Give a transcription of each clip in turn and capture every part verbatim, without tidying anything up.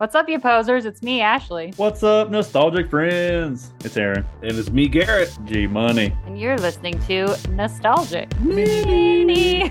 What's up, you posers? It's me, Ashley. What's up, nostalgic friends? It's Aaron. And it's me, Garrett. G Money. And you're listening to Nostalgic Mini.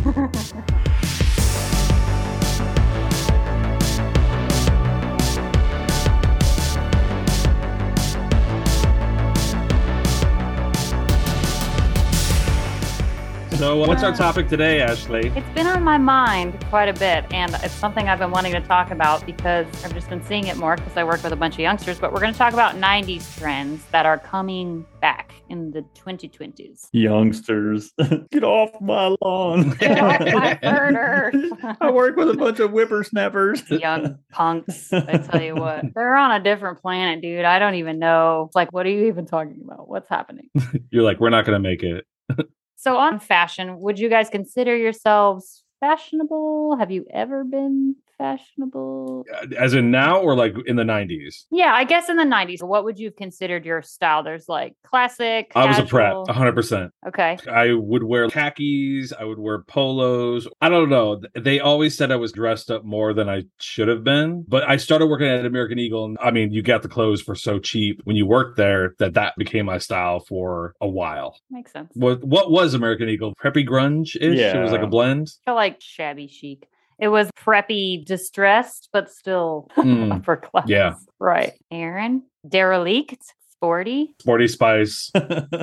So, uh, what's our topic today, Ashley? It's been on my mind quite a bit, and it's something I've been wanting to talk about because I've just been seeing it more because I work with a bunch of youngsters, but we're going to talk about nineties trends that are coming back in the twenty twenties. Youngsters, get off my lawn. Get off my furnace. I work with a bunch of whippersnappers. Young punks, I tell you what. They're on a different planet, dude. I don't even know. It's like, what are you even talking about? What's happening? You're like, we're not going to make it. So on fashion, would you guys consider yourselves fashionable? Have you ever been fashionable? As in now or like in the nineties? Yeah, I guess in the nineties. What would you have considered your style? There's like classic, I was a casual. prep, one hundred percent. Okay. I would wear khakis. I would wear polos. I don't know. They always said I was dressed up more than I should have been. But I started working at American Eagle. And I mean, you got the clothes for so cheap when you worked there that that became my style for a while. Makes sense. What, what was American Eagle? Preppy grunge-ish? Yeah. It was like a blend? I feel like shabby chic. It was preppy, distressed, but still Mm, upper class. yeah. Right. Aaron, derelict, sporty. Sporty Spice.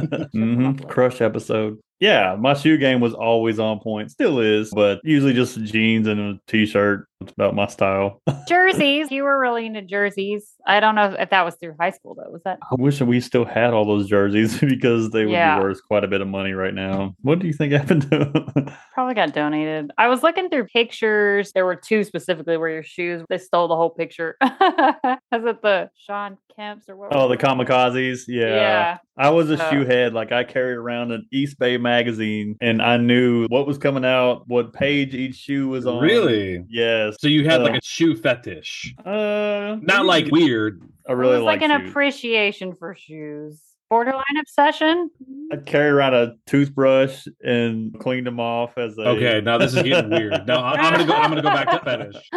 mm-hmm. Crush episode. Yeah, my shoe game was always on point. Still is, but usually just jeans and a t-shirt. It's about my style. Jerseys. You were really into jerseys. I don't know if that was through high school, though. Was that? I wish we still had all those jerseys because they would Yeah. be worth quite a bit of money right now. What do you think happened to them? Probably got donated. I was looking through pictures. There were two specifically where your shoes, they stole the whole picture. Was it the Sean Kemp's or what? Oh, was the it? kamikazes. Yeah. Yeah. I was a Uh, shoe head. Like I carried around an East Bay magazine and I knew what was coming out, what page each shoe was on. Really? Yes. So you had Uh, like a shoe fetish. Uh, Not like weird. I It really was like like an shoes. appreciation for shoes. Borderline obsession. I'd carry around a toothbrush and cleaned them off as a Okay, now this is getting weird. No, I- I'm gonna go. I'm gonna go back to fetish.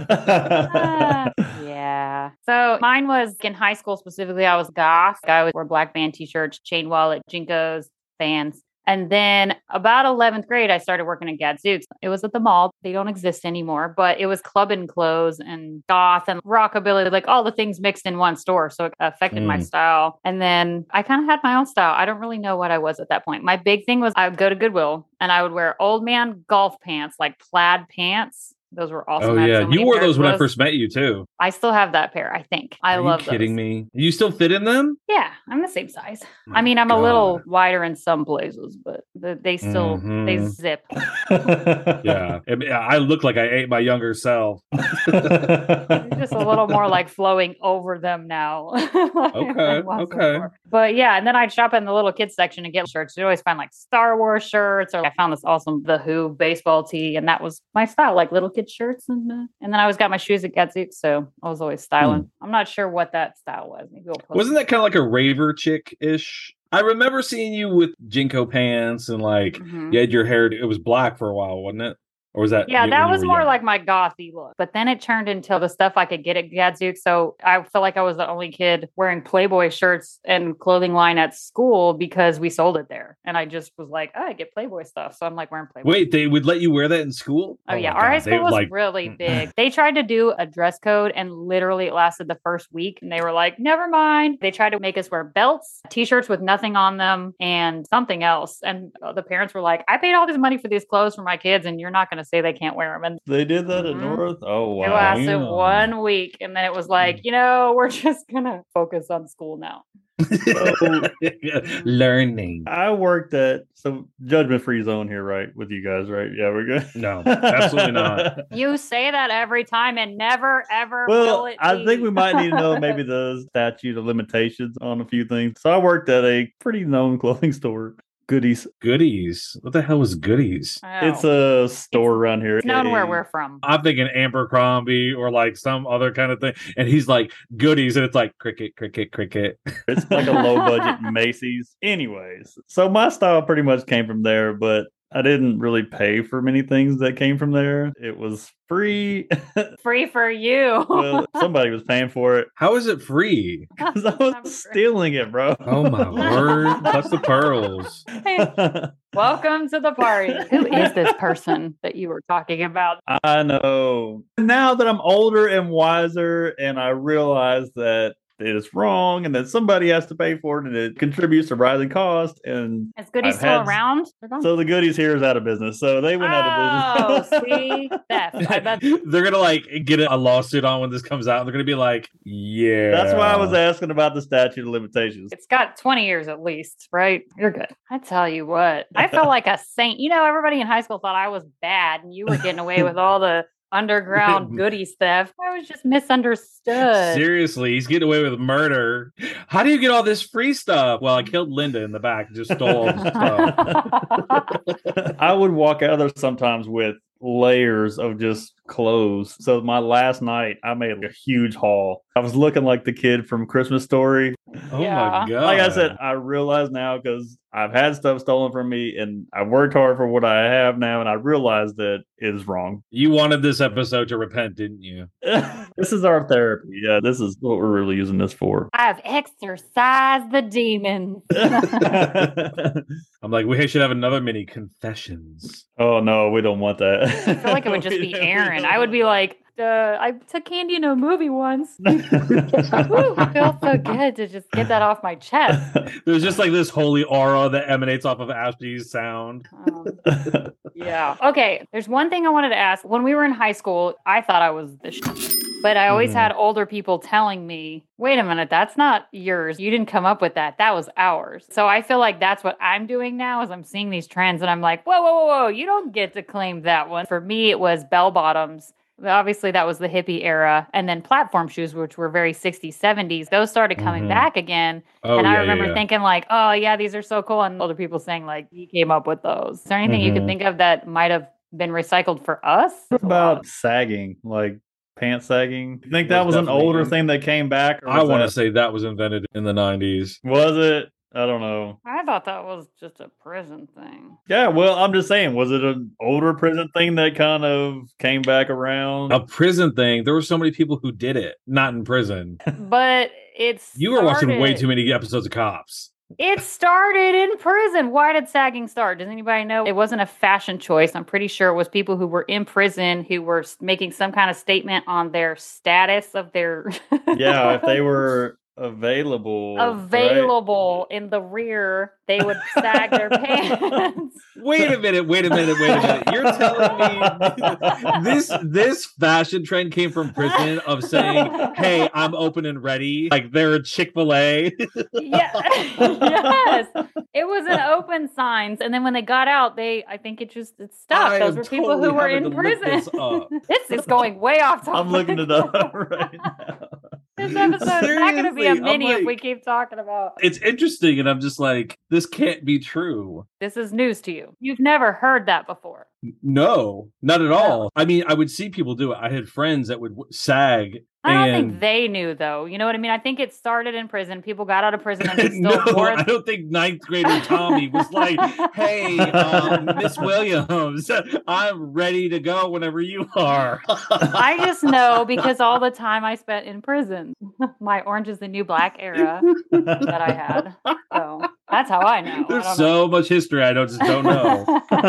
Yeah. So mine was in high school specifically. I was goth. I would wear black band t-shirts, chain wallet, Jinkos, Vans. And then about eleventh grade, I started working at Gadzooks. It was at the mall. They don't exist anymore, but it was club and clothes and goth and rockabilly, like all the things mixed in one store. So it affected my Mm. style. And then I kind of had my own style. I don't really know what I was at that point. My big thing was I would go to Goodwill and I would wear old man golf pants, like plaid pants. Those were awesome. Oh I had yeah, so many you wore pairs those of when I first met you too. I still have that pair, I think. I Are love you kidding those. me? You still fit in them? Yeah, I'm the same size. My I mean, I'm a little God. wider in some places, but the, they still they Mhm. zip. Yeah, I mean, I look like I ate my younger self. They're just a little more like flowing over them now. Okay, Than once okay. before. But yeah, and then I'd shop in the little kids section and get shirts. You always find like Star Wars shirts, or I found this awesome The Who baseball tee, and that was my style, like little kid shirts. And uh, and then I always got my shoes at Gadzooks, so I was always styling. I'm not sure what that style was. Maybe we'll post Wasn't it. that kind of like a raver chick ish? I remember seeing you with Jinko pants and like Mhm. you had your hair. It was black for a while, wasn't it? Or was that? Yeah, you- that when you was were more young? like my gothy look. But then it turned into the stuff I could get at Gadzooks. So I felt like I was the only kid wearing Playboy shirts and clothing line at school because we sold it there. And I just was like, oh, I get Playboy stuff. So I'm like wearing Playboy. Wait, they would let you wear that in school? Oh, yeah. my Our high God, they school was like really big. They tried to do a dress code and literally it lasted the first week. And they were like, never mind. They tried to make us wear belts, t-shirts with nothing on them, and something else. And uh, the parents were like, I paid all this money for these clothes for my kids, and you're not going to say they can't wear them. And They did that at Mhm. North? Oh, it wow. lasted Damn. one week. And then it was like, you know, we're just going to focus on school now. So, learning. I worked at, so judgment free zone here, right? With you guys, right? Yeah, we're good. No, absolutely not. You say that every time and never, ever will Well, it I be. think we might need to know maybe the statute of limitations on a few things. So I worked at a pretty known clothing store. Goodies. Goodies. What the hell is goodies? Oh. It's a store around here. It's known where A- we're from. I'm thinking Abercrombie or like some other kind of thing. And he's like, goodies. And it's like cricket, cricket, cricket. It's like a low budget Macy's. Anyways, so my style pretty much came from there, but I didn't really pay for many things that came from there. It was free. Free for you. Well, somebody was paying for it. How is it free? Because I was stealing it, bro. Oh my word. Plus the pearls. Welcome to the party. Who is this person that you were talking about? I know. Now that I'm older and wiser, and I realize that it is wrong and that somebody has to pay for it and it contributes to rising cost. And is Goodies I've still had, around? So the Goodies here is out of business. So they went oh, out of business. see? Theft. I bet. They're going to like get a lawsuit on when this comes out. They're going to be like, yeah. That's why I was asking about the statute of limitations. It's got twenty years at least, right? You're good. I tell you what, I felt like a saint. You know, everybody in high school thought I was bad and you were getting away with all the underground goodies theft. I was just misunderstood. Seriously, he's getting away with murder. How do you get all this free stuff? Well, I killed Linda in the back and just stole all the stuff. I would walk out there sometimes with layers of just clothes. So my last night, I made a huge haul. I was looking like the kid from Christmas Story. Oh yeah. my God. Like I said, I realize now because I've had stuff stolen from me and I worked hard for what I have now. And I realized that it is wrong. You wanted this episode to repent, didn't you? This is our therapy. Yeah, this is what we're really using this for. I've exorcised the demons. I'm like, we should have another mini confessions. Oh, no, we don't want that. I feel like it would just be Aaron. I would be like, uh, I took candy in a movie once. Ooh, it feels so good to just get that off my chest. There's just like this holy aura that emanates off of Ashby's sound. Um, yeah. Okay. There's one thing I wanted to ask. When we were in high school, I thought I was the shit. But I always mm-hmm. had older people telling me, wait a minute, that's not yours. You didn't come up with that. That was ours. So I feel like that's what I'm doing now is I'm seeing these trends and I'm like, whoa, whoa, whoa, whoa, you don't get to claim that one. For me, it was bell bottoms. Obviously, that was the hippie era. And then platform shoes, which were very sixties, seventies, those started coming mm-hmm. back again. Oh, and I yeah, remember yeah, yeah. thinking like, oh, yeah, these are so cool. And older people saying like, you came up with those. Is there anything mm-hmm. you could think of that might have been recycled for us? What about sagging? Like, pants sagging? You think that was, was an older thing that came back? I want to say that was invented in the nineties. Was it? I don't know. I thought that was just a prison thing. Yeah, well, I'm just saying, was it an older prison thing that kind of came back around? A prison thing? There were so many people who did it, not in prison. But it's You were started... watching way too many episodes of Cops. It started in prison. Why did sagging start? Does anybody know? It wasn't a fashion choice. I'm pretty sure it was people who were in prison who were making some kind of statement on their status of their... Yeah, if they were available. Available right? in the rear, they would sag their pants. Wait a minute, wait a minute, wait a minute. You're telling me this this fashion trend came from prison of saying, hey, I'm open and ready. Like they're a Chick-fil-A. Yeah. Yes. It was an open signs. And then when they got out, they I think it just it stopped. I Those were people totally who were in prison. This, this is going way off topic. I'm looking it up right now. This episode is not going to be a mini like, if we keep talking about. It's interesting, and I'm just like, this can't be true. This is news to you. You've never heard that before. No, not at all. No. I mean, I would see people do it. I had friends that would sag. I don't and... think they knew, though. You know what I mean? I think it started in prison. People got out of prison and they still no, wore I don't think ninth grader Tommy was like, hey, um, Miss Williams, I'm ready to go whenever you are. I just know because all the time I spent in prison, my Orange is the New Black era that I had. So that's how I know. There's I so know. much history I don't just don't know.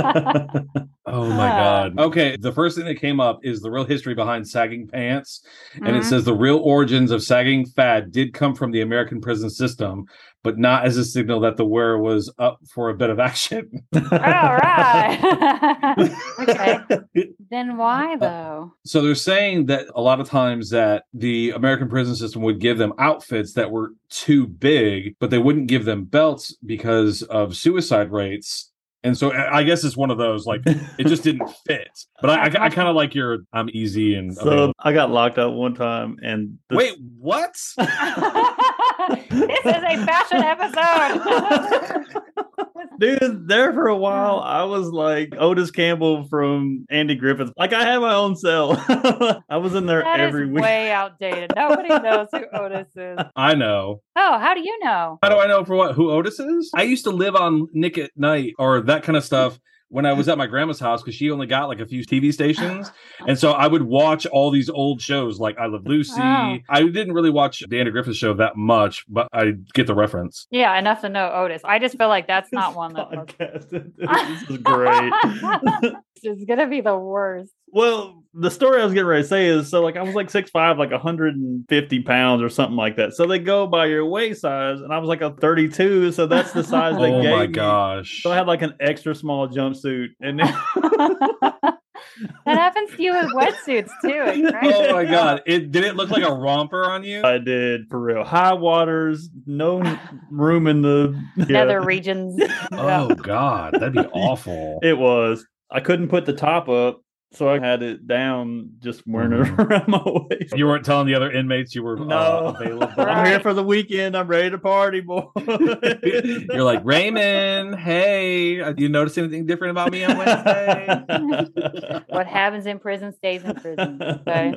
Oh my God. Okay, the first thing that came up is the real history behind sagging pants. And mm-hmm. it says the real origins of sagging fad did come from the American prison system, but not as a signal that the wearer was up for a bit of action. All right. Okay. Then why though? So they're saying that a lot of times that the American prison system would give them outfits that were too big, but they wouldn't give them belts because of suicide rates. And so I guess it's one of those, like, it just didn't fit. But I, I, I kind of like your, I'm easy and... So available. I got locked up one time and... This... Wait, what? This is a fashion episode. Dude, there for a while, I was like Otis Campbell from Andy Griffith. Like, I had my own cell. I was in there that every is week. Way outdated. Nobody knows who Otis is. I know. Oh, how do you know? How do I know for what? Who Otis is? I used to live on Nick at Night or that kind of stuff when I was at my grandma's house because she only got like a few T V stations. And so I would watch all these old shows like I Love Lucy. Oh. I didn't really watch the Andy Griffith Show that much, but I get the reference. Yeah, enough to know Otis. I just feel like that's not one that podcast. This is great. It's gonna be the worst. Well, the story I was getting ready to say is so like I was like six five, like one hundred fifty pounds or something like that. So they go by your waist size, and I was like a thirty-two, so that's the size they Oh gave my me. gosh. So I had like an extra small jumpsuit, and then That happens to you with wetsuits too. It cracks Oh my me god! up. It did it look like a romper on you? I did for real. High waters, no room in the Nether regions. Oh god, that'd be awful. It was. I couldn't put the top up, so I had it down, just wearing it Mhm. around my waist. You weren't telling the other inmates you were No, uh, available. I'm here Right. for the weekend. I'm ready to party, boy. You're like, Raymond, hey, uh, do you notice anything different about me on Wednesday? What happens in prison stays in prison. Okay.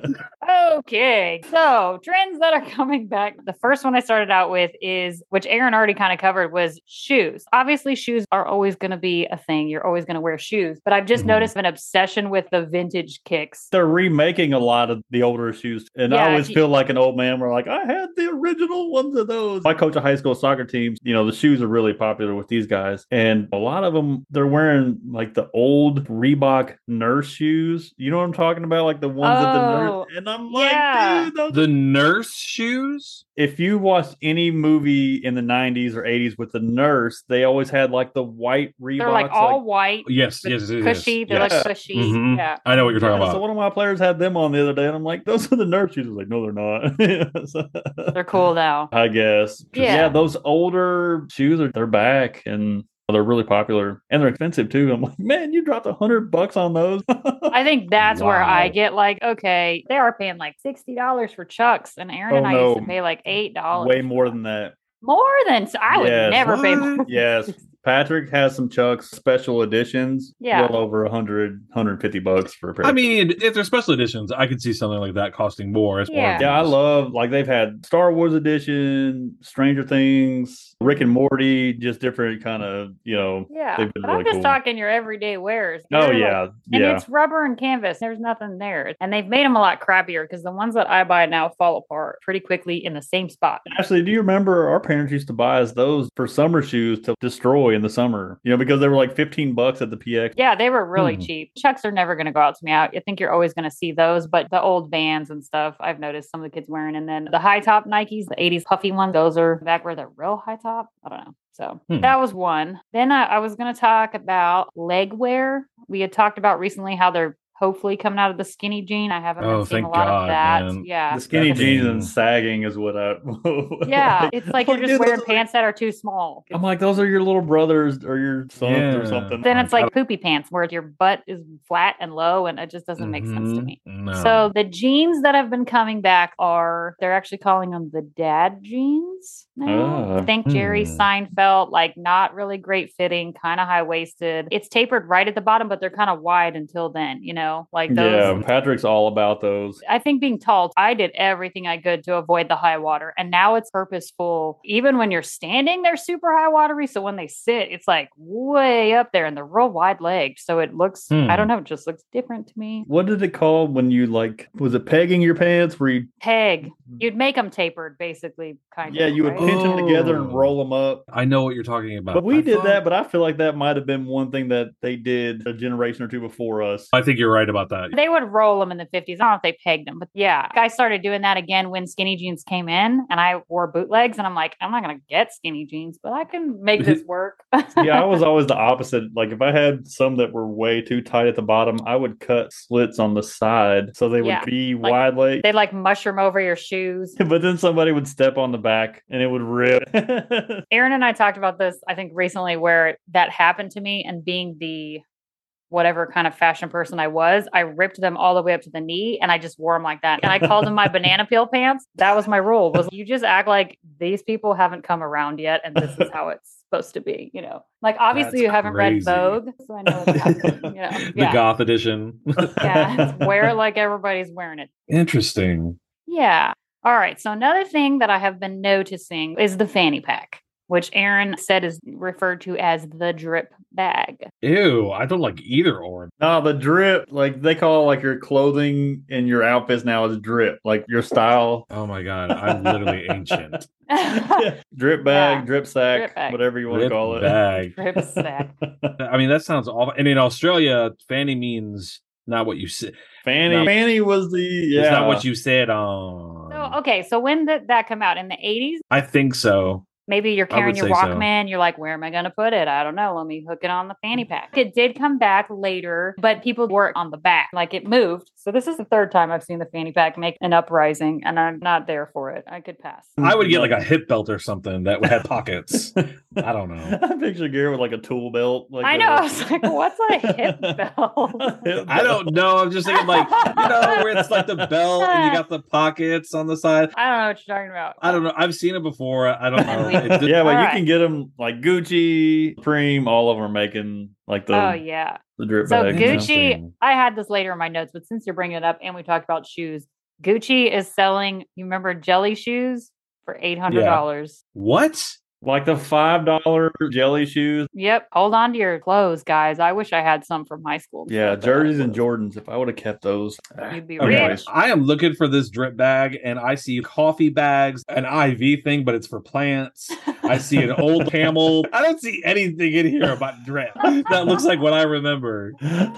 Okay. So trends that are coming back. The first one I started out with is, which Aaron already kind of covered, was shoes. Obviously, shoes are always going to be a thing. You're always going to wear shoes. But I've just Mhm. noticed an obsession with the vintage kicks. They're remaking a lot of the older shoes, and Yeah, I always if you- feel like an old man. Where like I had the original ones of those. I coach a high school soccer team. You know the shoes are really popular with these guys, and a lot of them they're wearing like the old Reebok nurse shoes. You know what I'm talking about, like the ones that the Oh, nurse. And I'm like, yeah. dude, those The nurse shoes? if you watched any movie in the nineties or eighties with the nurse, they always had like the white Reeboks. They're like all white, Yes, but yes, it is. cushy. They're Yes. like cushy. Mhm. Yeah. I know what you're talking Yeah, about. so one of my players had them on the other day, and I'm like, those are the nurse shoes. I was like, no, they're not. So- They're cool now. I guess. Yeah. Yeah, those older shoes are they're back and they're really popular and they're expensive too. I'm like, man, you dropped a hundred bucks on those. I think that's where I Wow. get like, okay, they are paying like sixty dollars for Chucks, and Aaron Oh, and I used to no. pay like eight dollars. Way more than that. More than so I would Yes. never pay What? more. than Yes. sixty. Patrick has some Chucks special editions. Yeah. Well over a hundred, hundred fifty bucks for a pair. I mean, if they're special editions, I could see something like that costing more. As Yeah. Yeah, I love like they've had Star Wars edition, Stranger Things, Rick and Morty, just different kind of, you know. Yeah, They've been but really I'm just cool. talking your everyday wears. Oh They're, like- yeah, and yeah. it's rubber and canvas. There's nothing there, and they've made them a lot crappier because the ones that I buy now fall apart pretty quickly in the same spot. Actually, do you remember our parents used to buy us those for summer shoes to destroy in the summer? You know, because they were like fifteen bucks at the P X. Yeah, they were really Hmm. cheap. Chucks are never going to go out to me out. I think you're always going to see those, but the old Vans and stuff, I've noticed some of the kids wearing. And then the high top Nikes, the eighties puffy ones, those are back where they're real high top. I don't know. So Hmm. that was one. Then I, I was going to talk about leg wear. We had talked about recently how they're hopefully coming out of the skinny jean. I haven't Oh, been seeing a thank lot God, of that. man. Yeah. The skinny That jeans thing- and sagging is what I. Yeah, it's like you're dude, just wearing those are- pants that are too small. I'm like, those are your little brothers or your sons Yeah. or something. Then it's I- like poopy pants where your butt is flat and low, and it just doesn't make sense to Mhm. me. No. So the jeans that have been coming back are they're actually calling them the dad jeans now. Ah, Think Jerry hmm. Seinfeld, like not really great fitting, kind of high waisted. It's tapered right at the bottom, but they're kind of wide until then, you know, like those. Yeah, Patrick's all about those. I think being tall, I did everything I could to avoid the high water. And now it's purposeful. Even when you're standing, they're super high watery. So when they sit, it's like way up there and they're real wide legged. So it looks, Hmm. I don't know, it just looks different to me. What did it call when you like? Was it pegging your pants? Where you? Peg. You'd make them tapered, basically, kind Yeah, of. you would right? pinch them together and Oh. roll them up. I know what you're talking about. But we I did thought- that. But I feel like that might have been one thing that they did a generation or two before us. I think you're right about that. They would roll them in the fifties. I don't know if they pegged them, but yeah. I started doing that again when skinny jeans came in and I wore bootlegs. And I'm like, I'm not going to get skinny jeans, but I can make this work. Yeah, I was always the opposite. Like if I had some that were way too tight at the bottom, I would cut slits on the side so they would Yeah, be like- wide leg. They'd like mushroom over your shoes. But then somebody would step on the back and it would rip. Aaron and I talked about this, I think, recently where that happened to me, and being the whatever kind of fashion person I was, I ripped them all the way up to the knee and I just wore them like that. And I called them my banana peel pants. That was my rule, was you just act like these people haven't come around yet and this is how it's supposed to be, you know. Like obviously That's you haven't crazy. read Vogue, so I know what's happening, you know. The Yeah. goth edition. Yeah. Wear it like everybody's wearing it. Interesting. Yeah. All right. So another thing that I have been noticing is the fanny pack. which Aaron said is referred to as the drip bag. Ew, I don't like either or. No, the drip, like they call like your clothing and your outfits now is drip, like your style. Oh my god, I'm literally ancient. Drip bag, Yeah. drip sack, Drip bag. whatever you want Drip to call it. bag. Drip sack. I mean, that sounds awful. And in Australia, fanny means not what you said. Fanny, No. Fanny was the yeah. It's not what you said on. So, okay, so when did that come out? In the eighties? I think so. Maybe you're I carrying would your say so. Walkman. You're like, where am I going to put it? I don't know. Let me hook it on the fanny pack. It did come back later, but people were on the back. Like it moved. So this is the third time I've seen the fanny pack make an uprising, and I'm not there for it. I could pass. I would get like a hip belt or something that had pockets. I don't know. I picture Gary with like a tool belt. Like I a- know. I was like, what's a hip belt? Hip I don't know. I'm just thinking like, you know, where it's like the belt and you got the pockets on the side. I don't know what you're talking about. I don't know. I've seen it before. I don't know. It did- Yeah, but All you right. can get them like Gucci, Supreme, all of them are making like the, Oh, yeah. the drip So bag. you know? Gucci, Interesting. I had this later in my notes, but since you're bringing it up and we talked about shoes, Gucci is selling, you remember jelly shoes for eight hundred dollars. What? Like the five dollar jelly shoes. Yep. Hold on to your clothes, guys. I wish I had some from high school. Yeah, stuff, but jerseys I and Jordans. If I would have kept those. You'd be Okay, rich. I am looking for this drip bag and I see coffee bags, an I V thing, but it's for plants. I see an old camel. I don't see anything in here about drip. That looks like what I remember.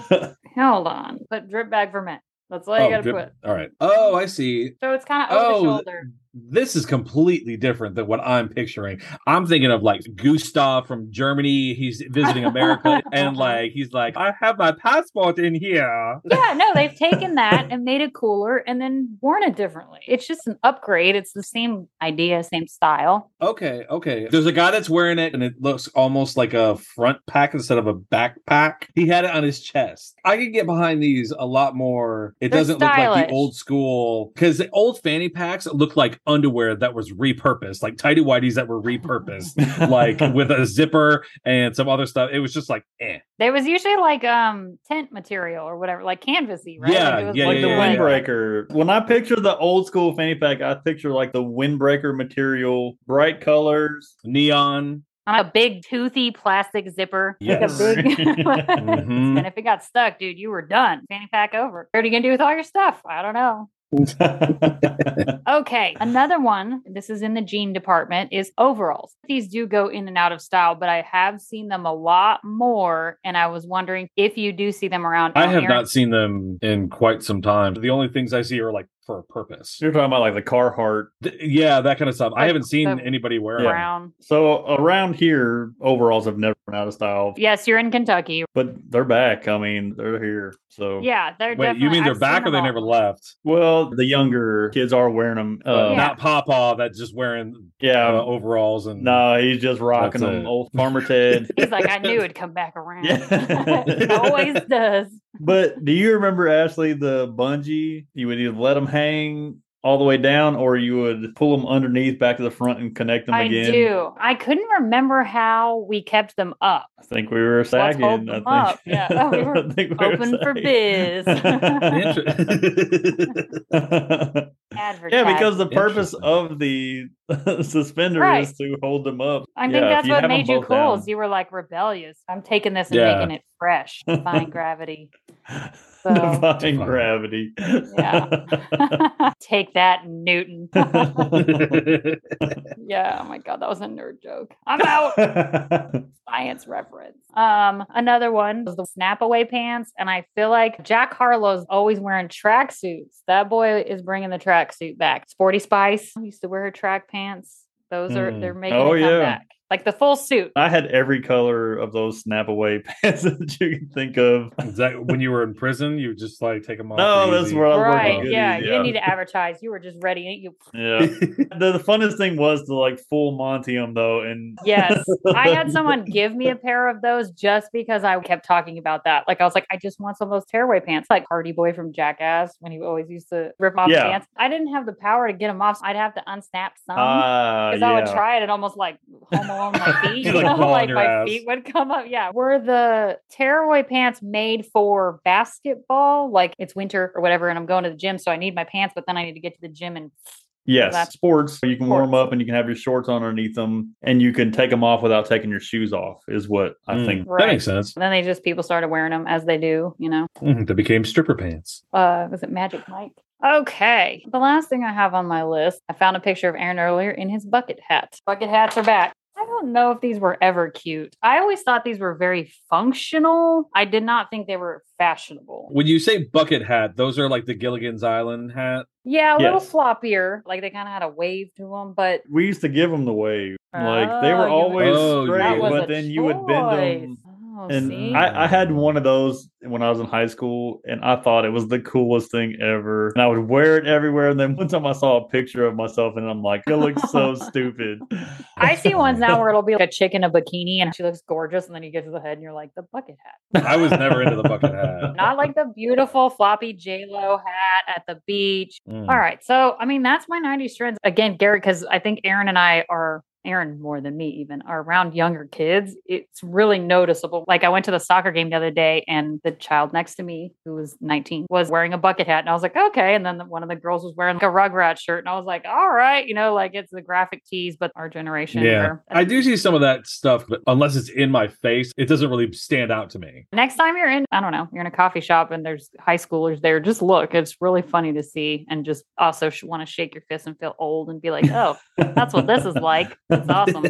Hold on. Put drip bag for men. That's all you Oh, got to drip- put. All right. Oh, I see. So it's kind of over Oh, the shoulder. This is completely different than what I'm picturing. I'm thinking of like Gustav from Germany. He's visiting America and like he's like, I have my passport in here. Yeah, no, they've taken that and made it cooler and then worn it differently. It's just an upgrade. It's the same idea, same style. Okay, okay. There's a guy that's wearing it and it looks almost like a front pack instead of a backpack. He had it on his chest. I can get behind these a lot more. It They're doesn't look like stylish. the old school because the old fanny packs look like underwear that was repurposed, like tighty whities that were repurposed, like with a zipper and some other stuff. It was just like, eh. There was usually like um tent material or whatever, like canvasy, right? Yeah, like it was yeah, like the yeah, yeah. windbreaker. When I picture the old school fanny pack, I picture like the windbreaker material, bright colors. Neon. On a big toothy plastic zipper. Yes. Like a big Mhm. And if it got stuck, dude, you were done. Fanny pack over. What are you gonna do with all your stuff? I don't know. Okay, another one, this is in the jean department, is overalls. These do go in and out of style, but I have seen them a lot more, and I was wondering if you do see them around. I Now, have Aaron- not seen them in quite some time. The only things I see are like for a purpose. You're talking about like the Carhartt. Th- yeah, that kind of stuff. I Like haven't seen the anybody wear them. brown. So around here, overalls have never been out of style, Yes, you're in Kentucky. but they're back. I mean, they're here. So Yeah, they're Wait, you definitely- mean they're I've back seen or they them never all. left? well, the younger kids are wearing them. Uh, Yeah. Not Pawpaw that's just wearing yeah. uh, overalls and no, he's just rocking That's them. it. Old Farmer Ted. He's like, I knew it'd come back around. Yeah. It always does. But do you remember, Ashley, the bungee? You would either let them hang all the way down or you would pull them underneath back to the front and connect them I again. do. I couldn't remember how we kept them up. I think we were sagging. hold them I up. think. Yeah. Oh, we were I think we were Open for sagging. biz. Inter- Yeah, because the purpose Interesting. of the suspender Right. is to hold them up. I think Yeah, if that's you what have 'em made you both cool. down. Is you were like rebellious. I'm taking this and Yeah. making it fresh. Defying gravity. So Defying Defying. gravity. Yeah. take that, Newton. Yeah. Oh my god, that was a nerd joke. I'm out. Science reference. Um, another one was the snap away pants, and I feel like Jack Harlow's always wearing tracksuits. That boy is bringing the tracksuit back. Sporty Spice used to wear her track pants. Those are Hmm. they're making Oh, a yeah. comeback. Like the full suit. I had every color of those snap away pants that you can think of. Is that when you were in prison? You would just like take them off. No, for that's easy? where I was Right. working. Yeah. goodies, You didn't need to advertise. You were just ready. You Yeah. the, the funnest thing was to like full Monty them though, and Yes. I had someone give me a pair of those just because I kept talking about that. Like I was like, I just want some of those tearaway pants, like Hardy Boy from Jackass when he always used to rip off Yeah. pants. I didn't have the power to get them off. So I'd have to unsnap some. Ah, Because I would yeah. try it and almost like home alone my feet. You, You like, know, fall on like your my ass. feet would come up. Yeah. Were the tearaway pants made for basketball? Like it's winter or whatever, and I'm going to the gym, so I need my pants, but then I need to get to the gym and Yes, That's sports. You can warm sports. up and you can have your shorts on underneath them, and you can take them off without taking your shoes off. Is what I Mm, think. That Right. makes sense. And then they just people started wearing them as they do, you know. Mhm, They became stripper pants. Uh, was it Magic Mike? Okay. The last thing I have on my list, I found a picture of Aaron earlier in his bucket hat. Bucket hats are back. I don't know if these were ever cute. I always thought these were very functional. I did not think they were fashionable. When you say bucket hat, those are like the Gilligan's Island hat. Yeah, a little Yes. floppier. Like they kind of had a wave to them, but We used to give them the wave. Like they Oh, were you- always Oh, straight, that was but a then you would bend them. choice. Oh, And see? I, I had one of those when I was in high school, and I thought it was the coolest thing ever. And I would wear it everywhere. And then one time I saw a picture of myself, and I'm like, it looks so stupid. I see ones now where it'll be like a chick in a bikini and she looks gorgeous, and then you get to the head and you're like, the bucket hat. I was never into the bucket hat. Not like the beautiful floppy J-Lo hat at the beach. Mm. All right. So, I mean, that's my nineties trends. Again, Garrett, because I think Aaron and I are, Aaron more than me even, are around younger kids. It's really noticeable. Like I went to the soccer game the other day and the child next to me, who was nineteen, was wearing a bucket hat. And I was like, okay. And then the, one of the girls was wearing like a Rugrat shirt. And I was like, all right, you know, like it's the graphic tees, but our generation. Yeah, where- I do see some of that stuff, but unless it's in my face, it doesn't really stand out to me. Next time you're in, I don't know, you're in a coffee shop and there's high schoolers there, just look. It's really funny to see, and just also sh- want to shake your fist and feel old and be like, oh, that's what this is like. It's awesome.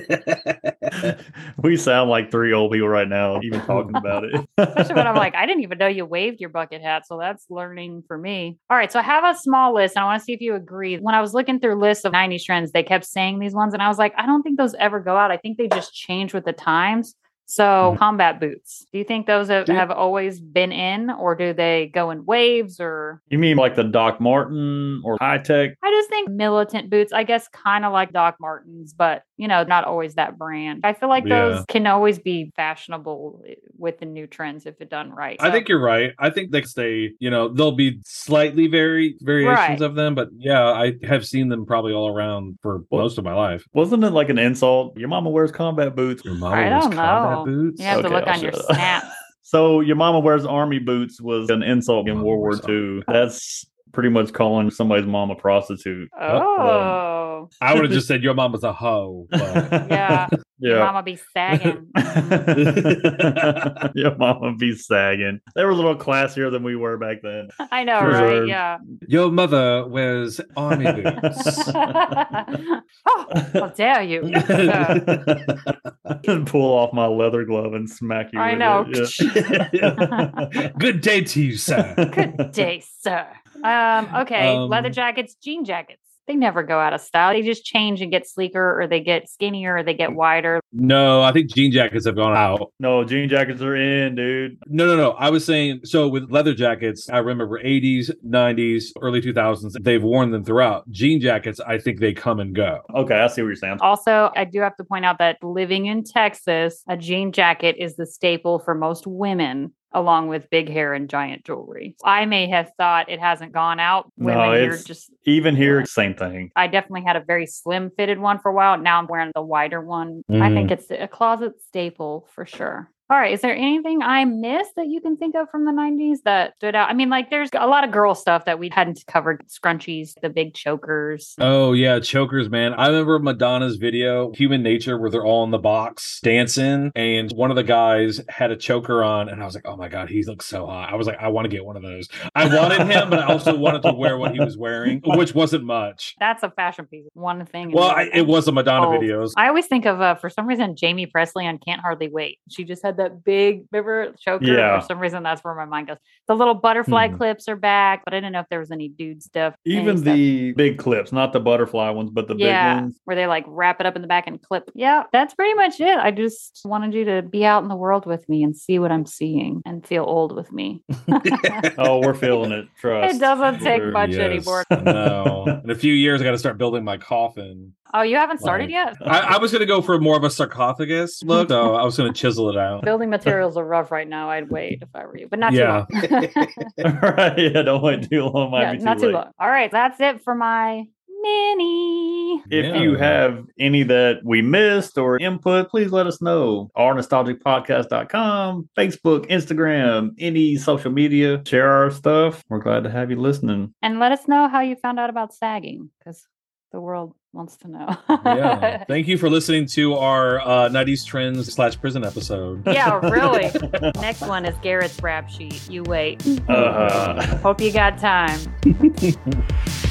We sound like three old people right now, even talking about it. Especially when I'm like, I didn't even know you waved your bucket hat. So that's learning for me. All right. So I have a small list. And I want to see if you agree. When I was looking through lists of nineties trends, they kept saying these ones. And I was like, I don't think those ever go out. I think they just change with the times. So Mhm. combat boots, do you think those have, Do- have always been in, or do they go in waves? Or You mean like the Doc Martin or high tech? I just think militant boots, I guess, kind of like Doc Martens, but you know, not always that brand. I feel like Yeah. those can always be fashionable with the new trends if it done right. I So- think you're right. I think they stay, you know, there'll be slightly vary variations Right. of them, but yeah, I have seen them probably all around for Well- most of my life. Wasn't it like an insult? Your mama wears combat boots. Your mama I wears don't combat know. boots. You have to Okay, look I'll on your shut up. snaps. So your mama wears army boots was an insult in Mama World War wears Two. That's pretty much calling somebody's mom a prostitute. Oh, I would have just said your mama's a hoe. But yeah. Your Yeah. mama be sagging. Your mama be sagging. They were a little classier than we were back then. I know, For right? sure. Yeah. your mother wears army boots. Oh, how dare you? sir. And pull off my leather glove and smack you. I with know. it. Yeah. Good day to you, sir. Good day, sir. Um, okay, Um, leather jackets, jean jackets. They never go out of style. They just change and get sleeker, or they get skinnier, or they get wider. No, I think jean jackets have gone out. No, jean jackets are in, dude. No, no, no. I was saying, so with leather jackets, I remember eighties, nineties, early two thousands, they've worn them throughout. Jean jackets, I think they come and go. Okay, I see what you're saying. Also, I do have to point out that living in Texas, a jean jacket is the staple for most women, along with big hair and giant jewelry. I may have thought it hasn't gone out. Women No, here it's just, even here, same thing. I definitely had a very slim fitted one for a while. Now I'm wearing the wider one. I think it's a closet staple for sure. All right. Is there anything I missed that you can think of from the nineties that stood out? I mean, like there's a lot of girl stuff that we hadn't covered. Scrunchies, the big chokers. Oh, yeah. Chokers, man. I remember Madonna's video, Human Nature, where they're all in the box dancing. And one of the guys had a choker on. And I was like, oh my God, he looks so hot. I was like, I want to get one of those. I wanted him, but I also wanted to wear what he was wearing, which wasn't much. That's a fashion piece. One thing. Well, I, it was a Madonna Oh. videos. I always think of, uh, for some reason, Jamie Presley on Can't Hardly Wait. She just had that big, remember, choker? Yeah. For some reason, that's where my mind goes. The little butterfly Hmm. clips are back, but I didn't know if there was any dude stuff. any Even stuff. the big clips, not the butterfly ones, but the yeah, big ones. where they like wrap it up in the back and clip. Yeah, that's pretty much it. I just wanted you to be out in the world with me and see what I'm seeing and feel old with me. Oh, we're feeling it. Trust. It doesn't take We're- much Yes. anymore. No. In a few years, I got to start building my coffin. Oh, you haven't started Like- yet? I, I was going to go for more of a sarcophagus look, so I was going to chisel it out. Building materials are rough right now. I'd wait if I were you, but not Yeah. too long. Right. Yeah, don't wait too long. Might yeah, be too not too late. long. All right, that's it for my mini. If Yeah. you have any that we missed or input, please let us know. our nostalgic podcast dot com, Facebook, Instagram, any social media. Share our stuff. We're glad to have you listening. And let us know how you found out about sagging, because the world wants to know. Yeah. Thank you for listening to our uh, nineties trends slash prison episode. Yeah, really. Next one is Garrett's rap sheet. You wait. Uh, Hope you got time.